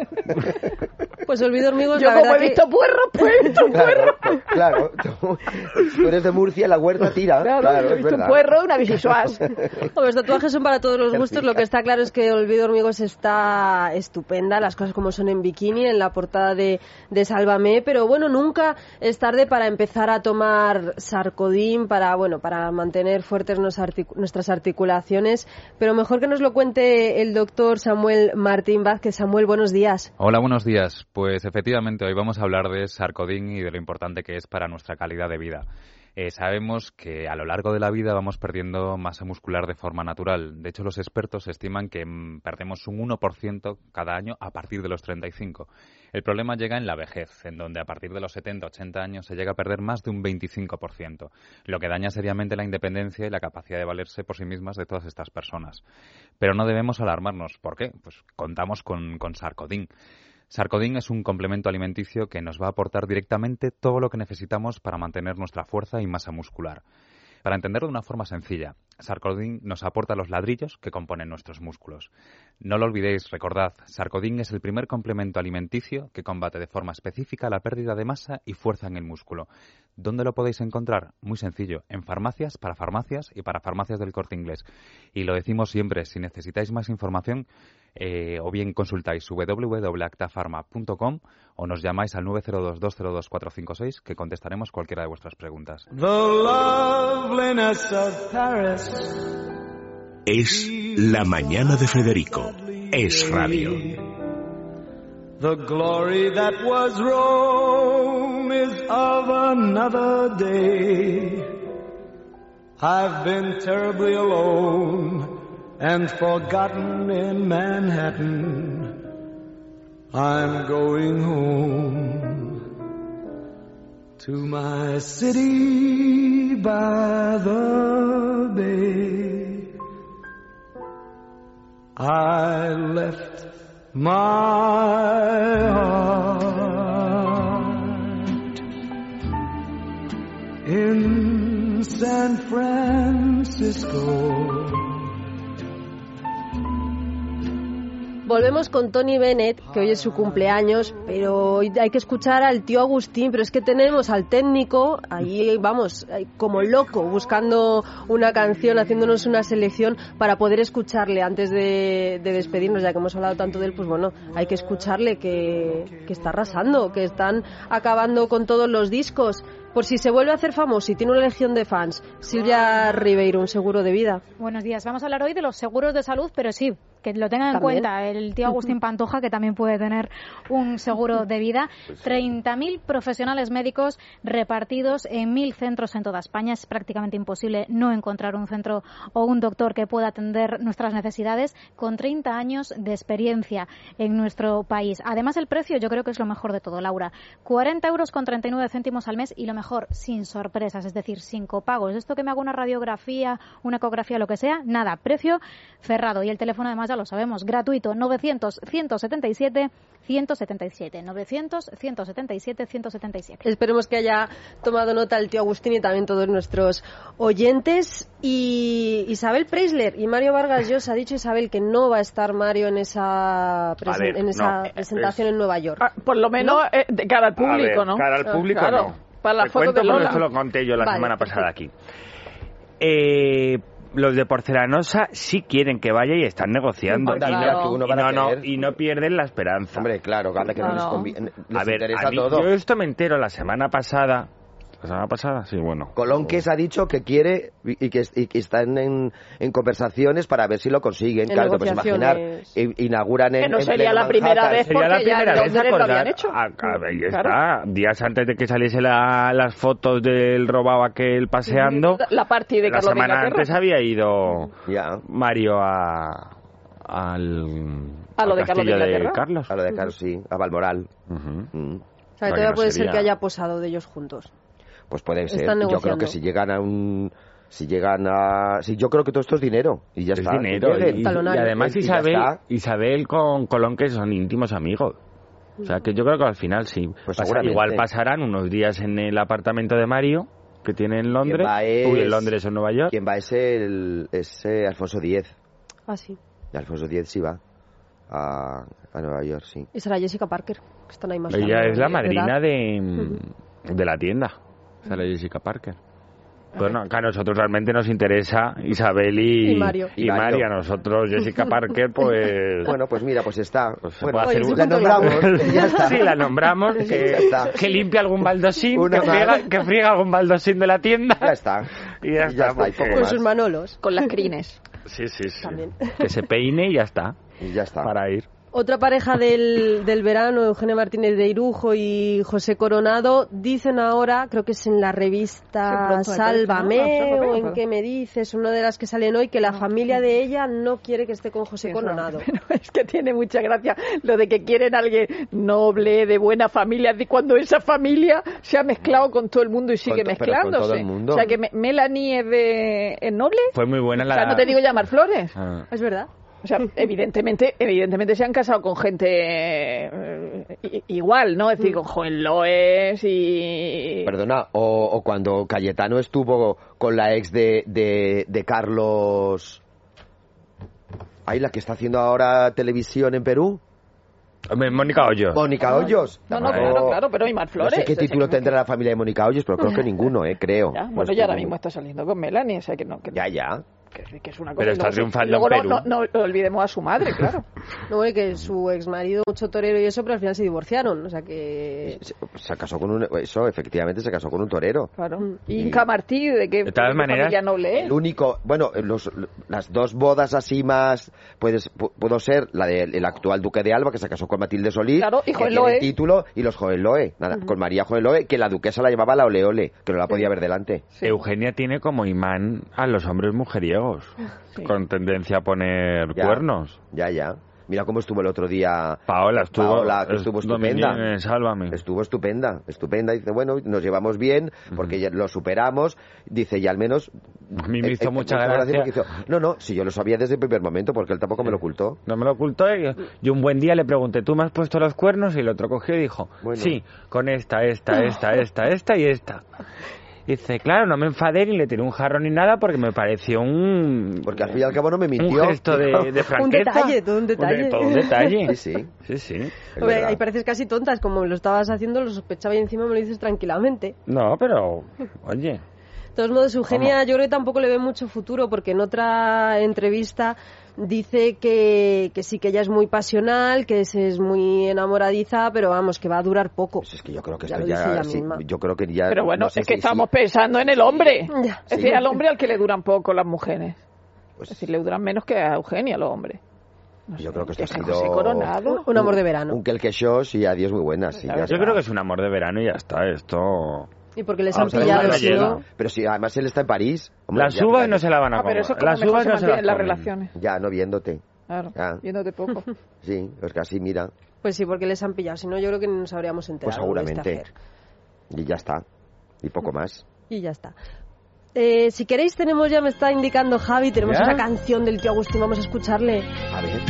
Pues Olvido Hormigos, Yo la como verdad he visto puerro, pues he visto un puerro. Claro, tú eres de Murcia, la huerta tira. Claro, he es visto un verdad. puerro, una bisisuas. Los tatuajes son para todos los gustos. Lo que está claro es que Olvido Hormigos está estupenda, las cosas como son en bikini, en la portada de Sálvame, pero bueno, nunca es tarde para empezar a tomar Sarcodin, para mantener fuertes nuestras articulaciones, pero mejor que nos lo cuente el doctor Samuel Martín Vázquez. Samuel, buenos días. Hola, buenos días. Pues efectivamente, hoy vamos a hablar de Sarcodin y de lo importante que es para nuestra calidad de vida. Sabemos que a lo largo de la vida vamos perdiendo masa muscular de forma natural. De hecho, los expertos estiman que perdemos un 1% cada año a partir de los 35. El problema llega en la vejez, en donde a partir de los 70-80 años se llega a perder más de un 25%, lo que daña seriamente la independencia y la capacidad de valerse por sí mismas de todas estas personas. Pero no debemos alarmarnos. ¿Por qué? Pues contamos con Sarcodin. Sarcodin es un complemento alimenticio que nos va a aportar directamente todo lo que necesitamos para mantener nuestra fuerza y masa muscular. Para entenderlo de una forma sencilla, Sarcodin nos aporta los ladrillos que componen nuestros músculos. No lo olvidéis, recordad, Sarcodin es el primer complemento alimenticio que combate de forma específica la pérdida de masa y fuerza en el músculo. ¿Dónde lo podéis encontrar? Muy sencillo, en farmacias y para farmacias del Corte Inglés. Y lo decimos siempre, si necesitáis más información, o bien consultáis www.actafarma.com o nos llamáis al 902-202-456 que contestaremos cualquiera de vuestras preguntas. Es La Mañana de Federico. Es radio. The glory that was Rome is of another day. I've been terribly alone and forgotten in Manhattan. I'm going home to my city by the bay. I left my heart in San Francisco. Volvemos con Tony Bennett, que hoy es su cumpleaños, pero hoy hay que escuchar al tío Agustín, pero es que tenemos al técnico, ahí vamos, como loco, buscando una canción, haciéndonos una selección para poder escucharle antes de despedirnos, ya que hemos hablado tanto de él, pues bueno, hay que escucharle, que está arrasando, que están acabando con todos los discos. Por si se vuelve a hacer famoso y tiene una legión de fans, Silvia Ribeiro, un seguro de vida. Buenos días. Vamos a hablar hoy de los seguros de salud, pero sí, que lo tengan en cuenta el tío Agustín Pantoja, que también puede tener un seguro de vida. 30.000 profesionales médicos repartidos en 1.000 centros en toda España. Es prácticamente imposible no encontrar un centro o un doctor que pueda atender nuestras necesidades, con 30 años de experiencia en nuestro país. Además, el precio yo creo que es lo mejor de todo, Laura. 40,39 € al mes, y lo mejor, sin sorpresas, es decir, sin copagos. Esto que me hago una radiografía, una ecografía, lo que sea, nada, precio cerrado. Y el teléfono, además, ya lo sabemos, gratuito, 900-177-177, 900-177-177. Esperemos que haya tomado nota el tío Agustín y también todos nuestros oyentes. Y Isabel Preisler y Mario Vargas Llosa, ha dicho Isabel que no va a estar Mario en esa, presentación en Nueva York. Por lo menos de cara al público, ¿no? Cara al público, claro, no. Para la foto de Lola. Eso lo conté yo la semana pasada aquí. Los de Porcelanosa sí quieren que vaya y están negociando. Y no pierden la esperanza. Hombre, claro, que no les conviene. A ver, interesa todo. Yo esto me entero la semana pasada. ¿La semana pasada? Sí, bueno. Colonques ha dicho que quiere y que están en conversaciones para ver si lo consiguen. Claro, te puedes imaginar, inauguran en... Que no sería la primera vez, porque ya en Londres lo habían hecho. Ahí está, días antes de que saliese las fotos del robado aquel paseando, la party de Carlos de Inglaterra. La semana antes había ido Mario a lo de Carlos de Inglaterra. A lo de Carlos, sí, a Balmoral. O sea, todavía puede ser que haya posado de ellos juntos. Pues puede ser. Yo creo que si llegan a yo creo que todo esto es dinero y ya está. Dinero y además Isabel con Colón, que son íntimos amigos. O sea, que yo creo que al final sí. Pues igual pasarán unos días en el apartamento de Mario, que tiene en Londres. En Londres o en Nueva York. Quien va es Alfonso X. Ah, sí. Y Alfonso X sí va a Nueva York, sí. Y será Jessica Parker, que están ahí más. Ella es la madrina de la tienda. Sale Jessica Parker. Bueno, que a nosotros realmente nos interesa Isabel y Mario. A nosotros Jessica Parker, pues... Bueno, pues mira, pues está. Pues la nombramos, ya está. Sí, la nombramos, que limpia algún baldosín, que friega algún baldosín de la tienda. Ya está. Y ya está. Con sus manolos. Con las crines. Sí. También. Que se peine y ya está. Y ya está. Para ir. Otra pareja del verano, Eugenia Martínez de Irujo y José Coronado, dicen ahora, creo que es en la revista Sálvame, o en qué me dices, una de las que salen hoy, que la familia de ella no quiere que esté con José Coronado. Pero es que tiene mucha gracia lo de que quieren a alguien noble, de buena familia, de cuando esa familia se ha mezclado con todo el mundo y sigue mezclándose. Con todo el mundo. O sea, que Melanie es noble. Fue muy buena la... O sea, no te digo llamar flores. Es verdad. O sea, evidentemente se han casado con gente igual, ¿no? Es decir, con Joel Loes y... Perdona, o cuando Cayetano estuvo con la ex de Carlos... Ay, la que está haciendo ahora televisión en Perú. Mónica Hoyos. Mónica Hoyos. No, claro, pero Imar Flores. No sé qué título tendrá la familia de Mónica Hoyos, pero creo que ninguno, creo. Ya, bueno, ya ahora mismo está saliendo con Melanie, o sea que no... Ya. Que es una cosa. Pero está triunfando en Perú. No olvidemos a su madre, claro. No, que su exmarido, mucho torero y eso, pero al final se divorciaron, o sea que... Se casó con efectivamente se casó con un torero. Claro. Y Inca Martí, ¿de qué familia noble es? El único, bueno, las dos bodas así más, puedo ser la del actual duque de Alba, que se casó con Matilde Solís, claro, y que tiene el título, y los Joel Loe, con María Joel Loe, que la duquesa la llamaba la Ole Ole, que no la podía ver delante. Sí. Eugenia tiene como imán a los hombres mujeriegos. Con tendencia a poner cuernos. Ya. Mira cómo estuvo el otro día Paola, que estuvo estupenda. Sálvame. Estuvo estupenda. Dice, bueno, nos llevamos bien porque ya lo superamos. Dice, y al menos... A mí me hizo mucha gracia. Si yo lo sabía desde el primer momento, porque él tampoco me lo ocultó. No me lo ocultó. Y un buen día le pregunté, ¿tú me has puesto los cuernos? Y el otro cogió y dijo, sí, con esta y esta. Dice, claro, no me enfadé ni le tiré un jarro ni nada porque me pareció porque al fin y al cabo no me mintió. Un gesto de franqueza. Todo un detalle. Todo un detalle. Sí. Hombre, ahí pareces casi tontas, como lo estabas haciendo, lo sospechaba y encima me lo dices tranquilamente. No, pero, oye... De todos modos, Eugenia, yo creo que tampoco le ve mucho futuro porque en otra entrevista dice que sí, que ella es muy pasional, que es muy enamoradiza, pero vamos, que va a durar poco. Pues es que yo creo que Ya esto lo dice ya... ella sí, misma. yo creo que ya... Pero bueno, no sé es que si- estamos pensando en el hombre. Ya. Es decir, al hombre al que le duran poco las mujeres. Pues- Es decir, le duran menos que a Eugenia los hombres. No Yo sé, creo que esto ha San sido... José Coronado. Un amor de verano. Un quelquechos y adiós muy buenas. Sí, ya Yo está. creo que es un amor de verano y ya está. Esto... Y porque les Vamos han a ver, pillado, la si llega. no... Pero si además él está en París... hombre, Las ya- uvas ya- no se la van a Ah, comer. pero eso es como Las mejor uvas se no se mantienen las comen. relaciones. Ya, no viéndote. Claro, Ah. viéndote poco. Sí, pues casi, mira. Pues sí, porque les han pillado. Si no, yo creo que no nos habríamos Pues enterado de seguramente. esta affair. Y ya está. Y poco más. Y ya está. Si queréis, tenemos, ya me está indicando Javi, tenemos ¿Ya? una canción del tío Agustín, vamos a escucharle. A ver.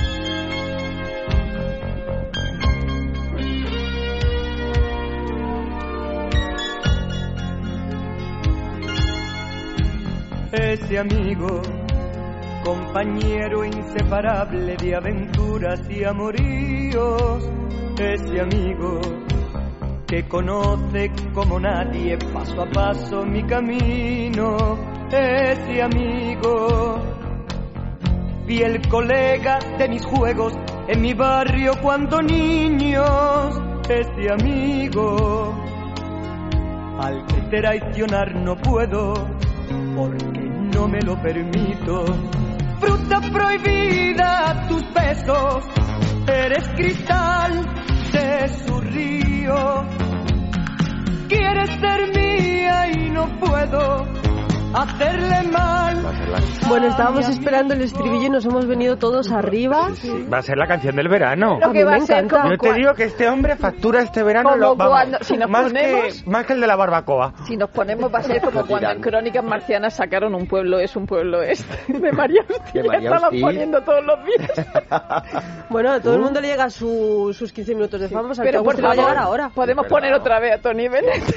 Ese amigo, compañero inseparable de aventuras y amoríos, ese amigo que conoce como nadie paso a paso mi camino, ese amigo, fiel colega de mis juegos en mi barrio cuando niños, ese amigo al que traicionar no puedo porque no me lo permito. Fruta prohibida, tus besos, eres cristal de su río. Quieres ser mía y no puedo hacerle mal. Bueno, estábamos esperando el estribillo y nos hemos venido todos arriba. Va a ser la canción del verano. A mí me encanta. Yo te digo que este hombre factura este verano Como vamos, cuando- si nos más, ponemos- más que el de la barbacoa. Si nos ponemos, va a ser como Lo cuando dirán. en Crónicas Marcianas sacaron Un pueblo es, un pueblo es. De María Hostia. De María Estaban Hostia. poniendo todos los días. Bueno, a todo el mundo le llega sus 15 minutos de fama, pues al Pero tío por Agustín le va a favor, llegar ahora. podemos Es verdad. poner otra vez a Tony Bennett.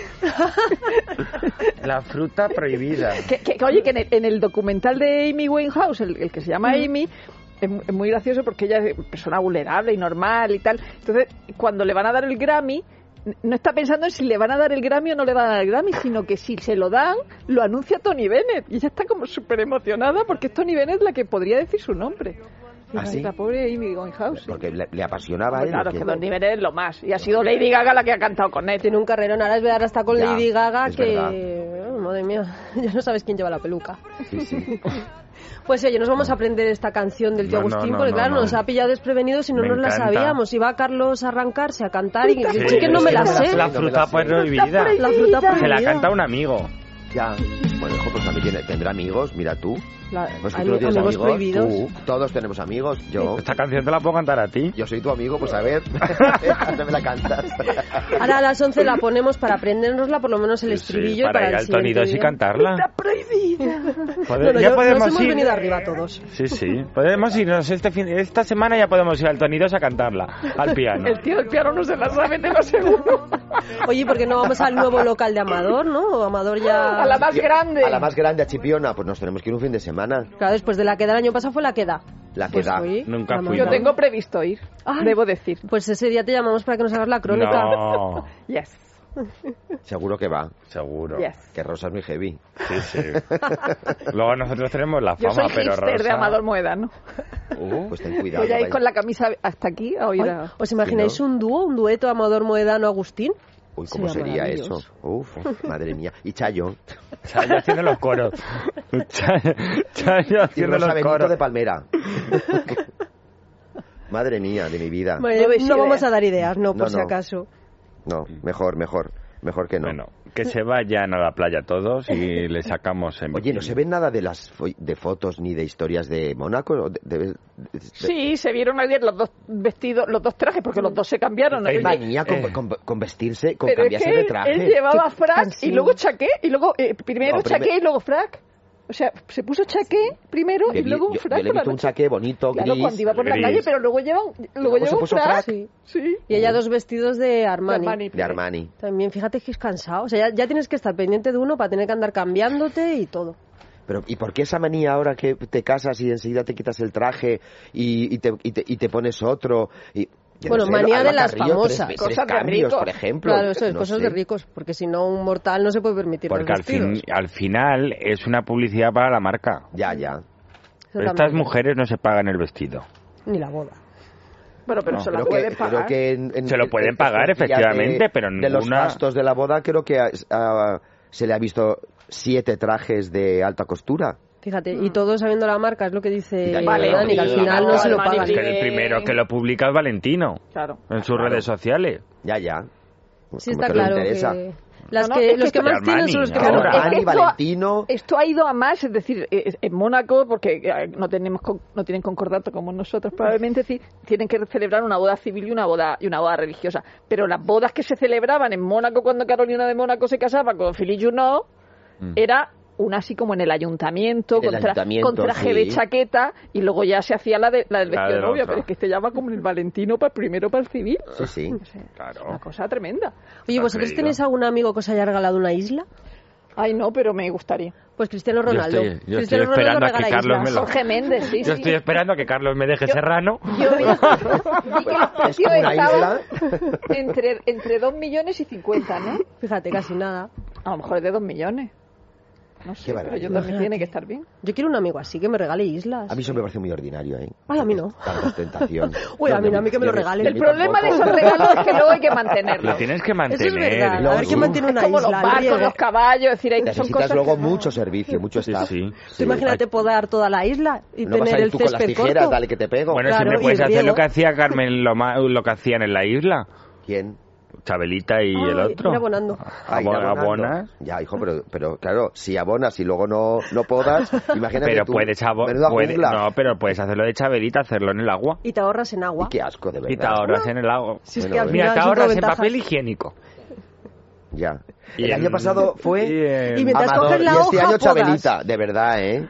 La fruta prohibida. Oye, que en el documental de Amy Winehouse, el que se llama Amy, es muy gracioso porque ella es persona vulnerable y normal y tal. Entonces, cuando le van a dar el Grammy, no está pensando en si le van a dar el Grammy o no le van a dar el Grammy, sino que si se lo dan, lo anuncia Tony Bennett. Y ella está como súper emocionada porque es Tony Bennett la que podría decir su nombre. ¿Ah, sí? La pobre Amy Winehouse. Porque le apasionaba a él. Claro, ¿o es qué? que Tony Bennett es lo más. Y ha sido Lady Gaga la que ha cantado con él. Tiene un carrerón, ahora es ver hasta con Ya, Lady Gaga es que... Oh, madre mía, ya no sabes quién lleva la peluca. Sí, sí. Pues oye, nos vamos a aprender esta canción del tío No, no, Agustín, no, porque no, claro, no. nos ha pillado desprevenidos y no Me nos la encanta. sabíamos. Iba Carlos a arrancarse, a cantar y Sí, es que no me la es sé. La No me fruta la sé. prohibida. La fruta Se la prohibida. canta un amigo. Ya. Bueno, hijo, pues también tendrá amigos, mira tú. Pues que tú no Amigos tienes amigos. prohibidos. Tú, todos tenemos amigos. Yo. Esta canción te la puedo cantar a ti. Yo soy tu amigo, pues a ver. No me la cantas. Ahora a las 11 la ponemos para aprendérnosla, por lo menos el Sí, estribillo. y para ir el al Tony siguiente 2 y día. cantarla. Bueno, ya nos podemos hemos ir. venido arriba todos. Sí, sí. Podemos irnos esta semana ya podemos ir al Tony 2 a cantarla, al piano. El tío del piano no se la sabe, te lo aseguro. Oye, ¿por qué no vamos al nuevo local de Amador, no? Amador ya... A la más grande. A la más grande, a Chipiona, pues nos tenemos que ir un fin de semana. Claro, después de la queda el año pasado fue la queda. La Pues queda. fui, Nunca la fui. Yo mandamos. tengo previsto ir, Ay. debo decir. Pues ese día te llamamos para que nos hagas la crónica. No, Yes, Seguro que va. seguro. yes. Que Rosa es muy heavy. Sí, sí. Luego nosotros tenemos la Yo fama, soy pero hipster Rosa... de Amador Moedano. Pues ten cuidado. Voy a ir vaya. con la camisa hasta aquí a oír Ay, a... ¿os imagináis Sí, ¿no? un dúo, un dueto Amador Moedano Agustín? Uy, ¿cómo Sería sería eso? maravilloso. Uf, madre mía. Y Chayo. Chayo haciendo los coros. Chayo Y haciendo Rosa los Benito coros. de Palmera. Madre mía, de mi vida. Vale, No veis no vamos idea. a dar ideas, no, por No, si no. acaso. No, mejor que no. Bueno, que se vayan a la playa todos y le sacamos en Oye, ¿no se ve nada de las de fotos ni de historias de Mónaco? Sí, se vieron ayer los dos vestidos, los dos trajes, porque los dos se cambiaron. Qué Oye, manía con vestirse, con Pero es cambiarse que de traje. él llevaba frac y cansino. luego chaqué, y luego primero No, chaqué y luego frac. O sea, se puso chaqué primero y luego un frac. yo le he por la visto un noche. chaqué bonito, Claro, gris. cuando iba por la gris. calle, pero luego lleva luego se un puso frac. frac. Sí. Sí. Y ella dos vestidos de Armani. De Armani. También fíjate que es cansado. O sea, ya tienes que estar pendiente de uno para tener que andar cambiándote y todo. Pero, ¿y por qué esa manía ahora que te casas y enseguida te quitas el traje y te pones otro? Y, yo Bueno, no sé, manía Alba de las Carrillo, famosas. tres Cosas de cambios, ricos. por ejemplo. Claro, eso es No cosas sé. de ricos, porque si no un mortal no se puede permitir Porque los vestidos. al final es una publicidad para la marca. Ya. Estas mujeres no se pagan el vestido. Ni la boda. Pero No, se la Creo pueden pagar. Se lo pueden pagar, efectivamente, pero de los ninguna... gastos de la boda creo que se le ha visto 7 trajes de alta costura. Fíjate, y todos sabiendo la marca, es lo que dice Vale, Dani, que al final no se lo pagan. Es que el primero que lo publica es Valentino. Claro. En sus redes sociales. Ya. Sí, Como está que le claro interesa. que... Los es que más tienen son los que Claro, menos. Armani, Valentino... Esto ha ido a más, es decir, en Mónaco, porque no tienen concordato como nosotros probablemente, es decir, tienen que celebrar una boda civil y una boda religiosa. Pero las bodas que se celebraban en Mónaco cuando Carolina de Mónaco se casaba con Philippe Junot era una así como en el ayuntamiento, con traje de chaqueta, y luego ya se hacía la del vestido de novia, pero es que este llama como el Valentino primero para el civil. Sí. O sea, una cosa tremenda. Oye, ¿vosotros tenéis algún amigo que os haya regalado una isla? Ay, no, pero me gustaría. Pues Cristiano Ronaldo. Yo estoy esperando a que Carlos me lo... Jorge Méndez, sí. Yo estoy esperando a que Carlos me deje Serrano. Yo vi que el precio una estaba entre 2 millones y 50, ¿no? Fíjate, casi nada. A lo mejor es de 2 millones. No sé, pero yo también tiene que estar bien. Yo quiero un amigo así que me regale islas. A mí eso me parece muy ordinario, ¿eh? Ay, a mí no. Tanta ostentación. Uy, a mí que me lo regalen. El problema de esos regalos es que luego hay que mantenerlo. Lo tienes que mantener. Eso es verdad. A ver quién mantiene una como isla. los barcos, los caballos, es decir, son Necesitas cosas luego que no... mucho servicio, mucho staff. Sí. Tú imagínate podar toda la isla y No vas tener a ir el tú con las césped tijeras, corto. dale que te pego. Bueno, Claro, si me y puedes el hacer lo riego. que hacía Carmen, lo que hacían en la isla. ¿Quién? Chabelita y el otro. Ir abonando. Ir abonando. Abonas. Ya, hijo, pero claro, si abonas y luego no podas, imagínate Pero tú. menuda jungla. No, pero puedes hacerlo de Chabelita, hacerlo en el agua. Y te ahorras en agua. Y qué asco, de verdad. Y te ahorras en el agua. Si es que al Mira, final te son ahorras todo en ventajas. papel higiénico. Ya. Y El año pasado fue Y mientras Amador, coges la y este hoja, año podas. Chabelita, de verdad, ¿eh?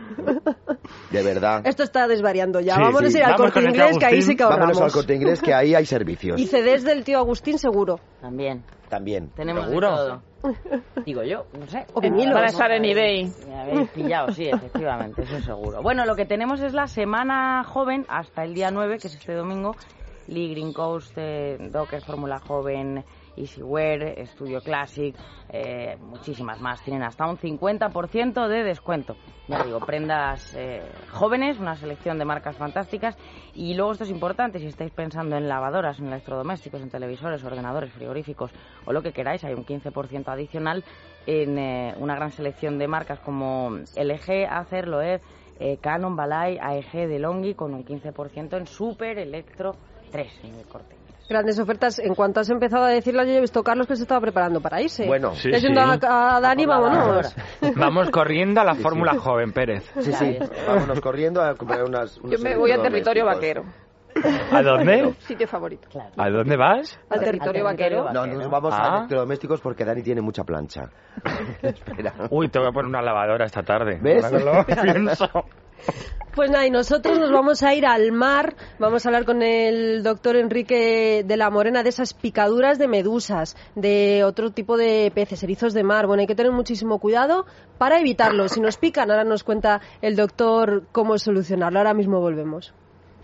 De verdad. Esto está desvariando ya. Sí, Vamos a ir al Vamos Corte con el Inglés, que ahí Agustín. sí que ahorramos. Vámonos al Corte Inglés, que ahí hay servicios. Y CDs del tío Agustín seguro. También. Tenemos ¿Seguro? de todo. Digo yo, no sé. O vinilos. Para estar en eBay. Me habéis pillado, sí, efectivamente, eso seguro. Bueno, lo que tenemos es la semana joven hasta el día 9, que es este domingo. Lee, Green Coast, Docker, Fórmula Joven, Easywear, Studio Classic, muchísimas más. Tienen hasta un 50% de descuento. Ya digo, prendas jóvenes, una selección de marcas fantásticas. Y luego esto es importante, si estáis pensando en lavadoras, en electrodomésticos, en televisores, ordenadores, frigoríficos o lo que queráis, hay un 15% adicional en una gran selección de marcas como LG, Acer, Loewe, Canon, Balay, AEG, DeLonghi, con un 15% en Super Electro 3 en el Corte. Grandes ofertas. En cuanto has empezado a decirlas, yo he visto a Carlos que se estaba preparando para irse. Bueno, Sí, Yendo sí. a Dani, vámonos. Vamos corriendo a la Fórmula Joven, Pérez. Sí. Vámonos corriendo a comprar unos Yo me voy a territorio vaquero. ¿A dónde? Sitio favorito. ¿A dónde vas? Al territorio vaquero. No, nos vamos Ah. a electrodomésticos porque Dani tiene mucha plancha. Espera. Uy, te voy a poner una lavadora esta tarde. ¿Ves? Ahora que lo pienso. Pues nada, y nosotros nos vamos a ir al mar. Vamos a hablar con el doctor Enrique de la Morena de esas picaduras de medusas, de otro tipo de peces, erizos de mar. Bueno, hay que tener muchísimo cuidado para evitarlo. Si nos pican, ahora nos cuenta el doctor cómo solucionarlo. Ahora mismo volvemos.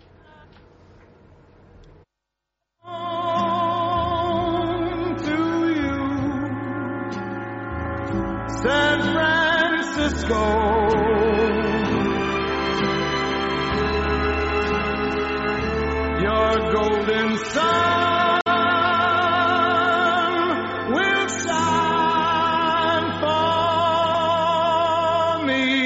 San Francisco. Your golden sun will shine for me.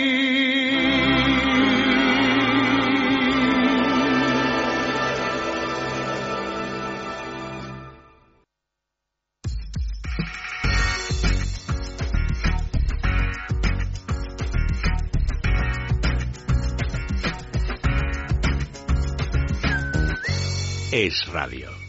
Es Radio.